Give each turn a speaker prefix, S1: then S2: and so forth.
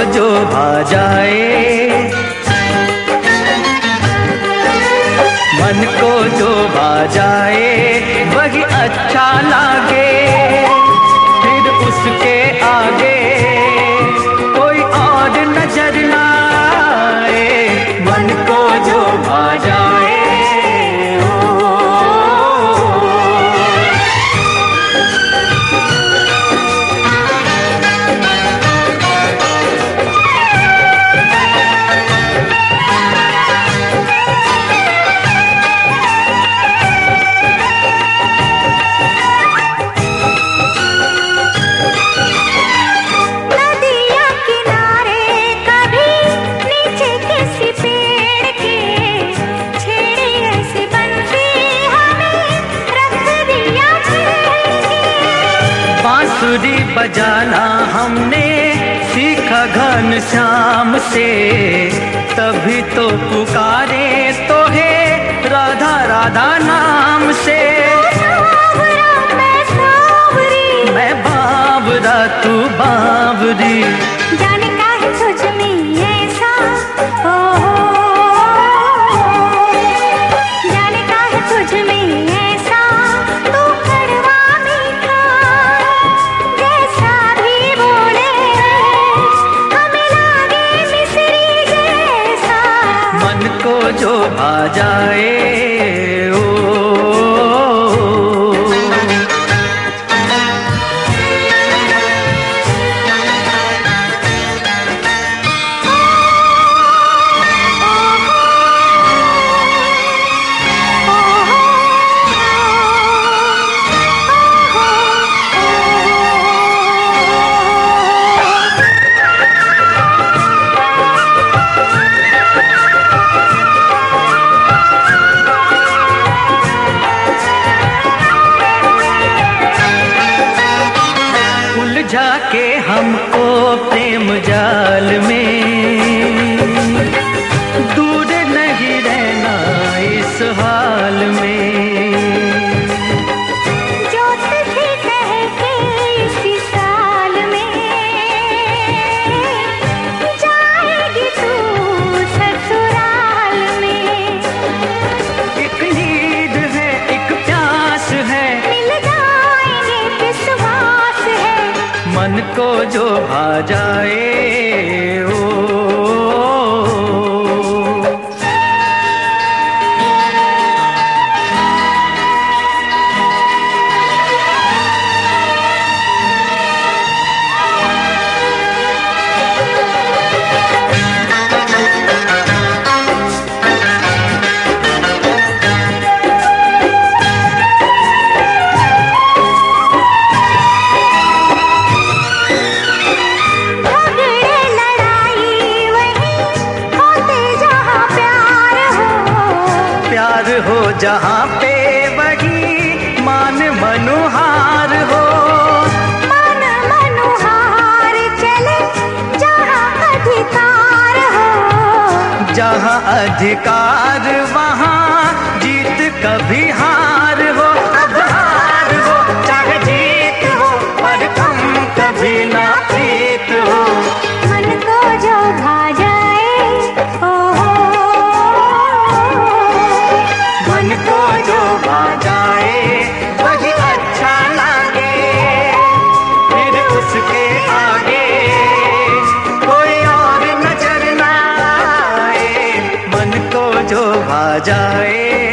S1: जो भा जाए, मन को जो भा जाए वही अच्छा लागे, फिर उसके आगे कोई और नजर ना आए। मन को जो भा जाए बांसुरी बजाना हमने सीखा घनश्याम से, तभी तो पुकारे तो है राधा राधा नाम से। मैं बावरा तू बावरी,
S2: जाने का है तुझ में ऐसा, जाने का है तुझ में ऐसा, तू कड़वा मीठा जैसा भी बोले हमें लागे मिश्री जैसा।
S1: मन को जो भा जाए जाके हमको प्रेम जाल में, दूर नहीं रहना इस हाल में।
S2: जोत थी बहके इसी साल में, जाएगी तू ससुराल में।
S1: एक नींद है एक प्यास है,
S2: मिल जाएंगे विश्वास है।
S1: मन को जो भा जाए हो जहाँ पे वही मान मनुहार हो।
S2: मान मनुहार चले जहाँ अधिकार हो,
S1: जहाँ अधिकार वहाँ जीत कभी हार हो। अब हार हो चाहे जीत हो, पर तुम कभी ना जीत हो।
S2: मन को जो भा जाए
S1: मन को जो भा जाए वही अच्छा लागे, फिर उसके आगे कोई और नजर ना आए। मन को जो भा जाए